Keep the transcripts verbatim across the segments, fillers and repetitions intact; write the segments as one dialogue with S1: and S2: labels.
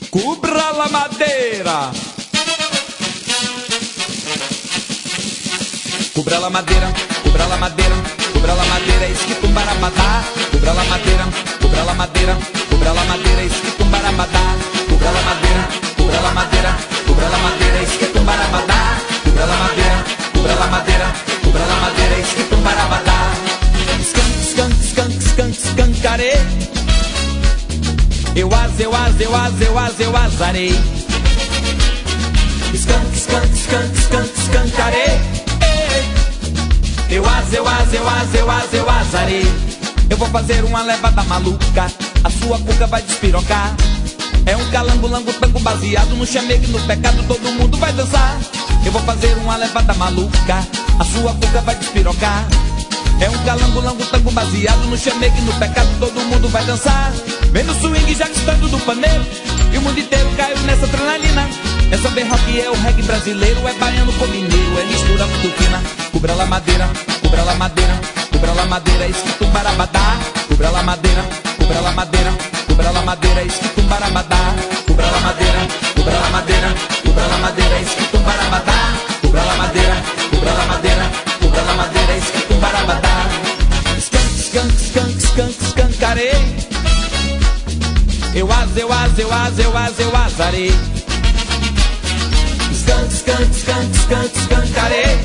S1: Cubra la madeira. Cubra la madeira, cubra la madeira, cubra la madeira, esquito um barabadá. Cubra la madeira, cubra la madeira, cubra la madeira, esquito um barabadá. Cubra la madeira, cubra la madeira, cubra la madeira, esquito um barabadá. Cubra la madeira, cubra la madeira, cubra la madeira, esquito um barabadá. Skank, skank, skank, skank, skankarei. Eu as, eu as, eu as, eu as, eu azarei. Skank, skank, skank, skank, skankarei. Eu as, eu as, eu as, eu as, eu azarei. Eu vou fazer uma levada maluca, a sua cuca vai despirocar. É um calango, lango, tango baseado no chamegue, no pecado, todo mundo vai dançar. Eu vou fazer uma levada maluca, a sua cuca vai despirocar. É um calango, lango, tango baseado no chamegue, no pecado, todo mundo vai dançar. Vem no swing já gostando do pandeiro, e o mundo inteiro caiu nessa adrenalina. É samba rock, é o reggae brasileiro, é baiano com mineiro, é mistura muito fina. Cubra la madeira, cubra la madeira, cubra la madeira, esquito um barabadá. Cubra la madeira, cubra la madeira, cubra la madeira, esquito um barabadá. Cubra la madeira, cubra la madeira, cubra la madeira, esquito um barabadá. Cubra la madeira, cubra la madeira, cubra la madeira, esquito um barabadá. Skank, skank, skank, skank, skankarei. Eu as, eu as, eu as, eu as, eu azarei. Skank, skank, skank, skank, skankarei.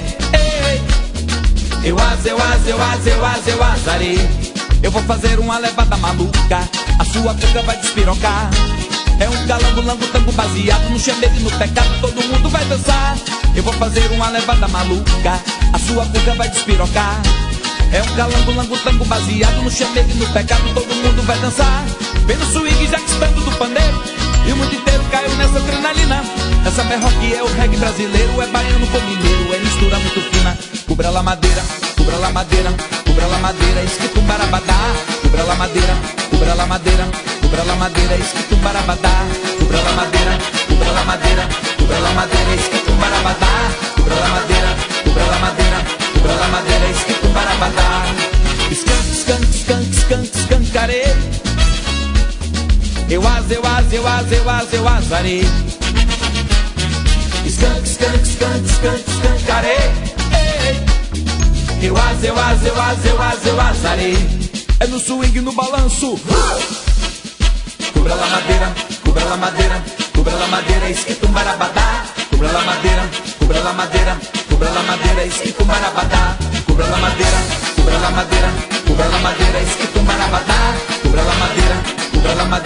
S1: Eu as, eu as, eu as, eu as, eu azarei. Eu vou fazer uma levada maluca, a sua cuca vai despirocar. É um calango, lango, tango baseado no chamegue, no pecado, todo mundo vai dançar. Eu vou fazer uma levada maluca, a sua cuca vai despirocar. É um calango, lango, tango baseado no chamegue, no pecado, todo mundo vai dançar. Vem no swing já gostando do pandeiro, e o mundo inteiro caiu nessa adrenalina. Essa é rock, é o reggae brasileiro, é baiano com mineiro, é mistura muito fina. Cubra la madeira, cubra la madeira, cubra la madeira, esquito um barabadá. Cubra la madeira, cubra la madeira, cubra la madeira, esquito um barabadá. Cubra la madeira, cubra la madeira, cubra la madeira, esquito um barabadá. Cubra la madeira, cubra la madeira, cubra la madeira, esquito um barabadá. Skank, skank, skank, skank, skankarei. Eu as, eu as, eu as, eu as, eu azarei. Skank, skank, skank, skank, skankarei. Eu as, eu as, eu as, eu as, eu azarei. É no swing, no balanço. Cubra la madeira, cubra la madeira, cubra la madeira, esquito um barabadá. Cubra la madeira, cubra la madeira, cubra la madeira, esquito um barabadá. Cubra la madeira, cubra la madeira, cubra la madeira, esquito um barabadá. Cubra la madeira, cubra la madeira.